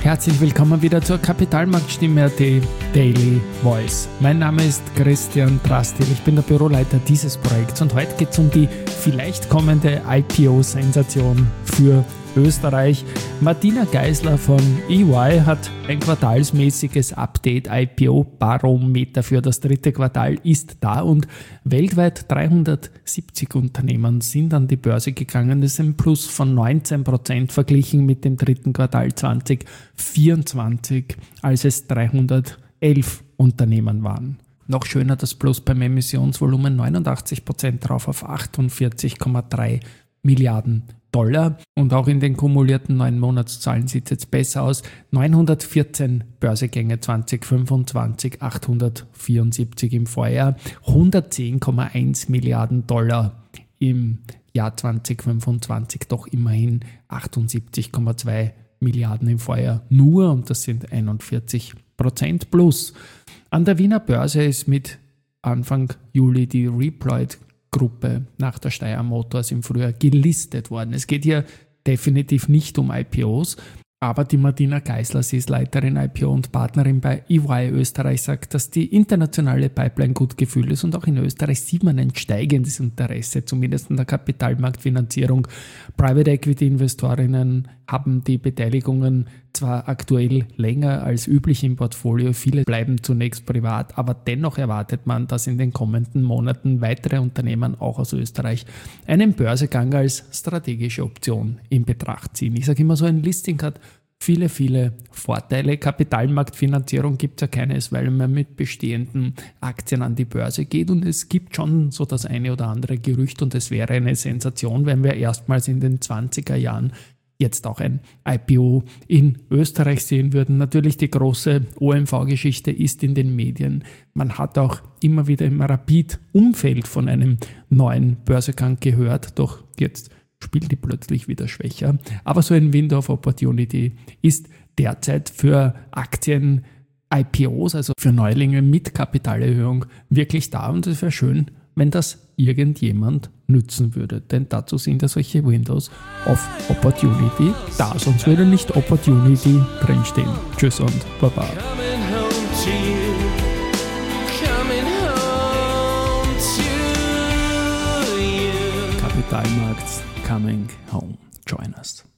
Herzlich willkommen wieder zur Kapitalmarktstimme.at Daily Voice. Mein Name ist Christian Drastil, ich bin der Büroleiter dieses Projekts und heute geht es um die vielleicht kommende IPO-Sensation für Österreich. Martina Geisler von EY hat ein quartalsmäßiges Update. IPO-Barometer für das dritte Quartal ist da und weltweit 370 Unternehmen sind an die Börse gegangen. Das ist ein Plus von 19% verglichen mit dem dritten Quartal 2024, als es 311 Unternehmen waren. Noch schöner das Plus beim Emissionsvolumen, 89% drauf auf 48,3 Milliarden Dollar. Und auch in den kumulierten 9 Monatszahlen sieht es jetzt besser aus. 914 Börsegänge 2025, 874 im Vorjahr, 110,1 Milliarden Dollar im Jahr 2025, doch immerhin 78,2 Milliarden im Vorjahr nur, und das sind 41% plus. An der Wiener Börse ist mit Anfang Juli die Reploid-Gruppe nach der Steyr Motors im Frühjahr gelistet worden. Es geht hier definitiv nicht um IPOs, aber die Martina Geisler, sie ist Leiterin IPO und Partnerin bei EY Österreich, sagt, dass die internationale Pipeline gut gefüllt ist und auch in Österreich sieht man ein steigendes Interesse, zumindest in der Kapitalmarktfinanzierung. Private Equity Investorinnen haben die Beteiligungen zwar aktuell länger als üblich im Portfolio, viele bleiben zunächst privat, aber dennoch erwartet man, dass in den kommenden Monaten weitere Unternehmen auch aus Österreich einen Börsegang als strategische Option in Betracht ziehen. Ich sage immer so, ein Listing hat viele Vorteile. Kapitalmarktfinanzierung gibt es ja keines, weil man mit bestehenden Aktien an die Börse geht, und es gibt schon so das eine oder andere Gerücht und es wäre eine Sensation, wenn wir erstmals in den 20er Jahren jetzt auch ein IPO in Österreich sehen würden. Natürlich die große OMV-Geschichte ist in den Medien. Man hat auch immer wieder im Rapid-Umfeld von einem neuen Börsegang gehört, doch jetzt spielt die plötzlich wieder schwächer. Aber so ein Window of Opportunity ist derzeit für Aktien, IPOs, also für Neulinge mit Kapitalerhöhung, wirklich da, und es wäre schön, wenn das irgendjemand nützen würde. Denn dazu sind ja solche Windows of Opportunity da, sonst würde nicht Opportunity drinstehen. Tschüss und Baba. Kapitalmarkt coming home. Join us.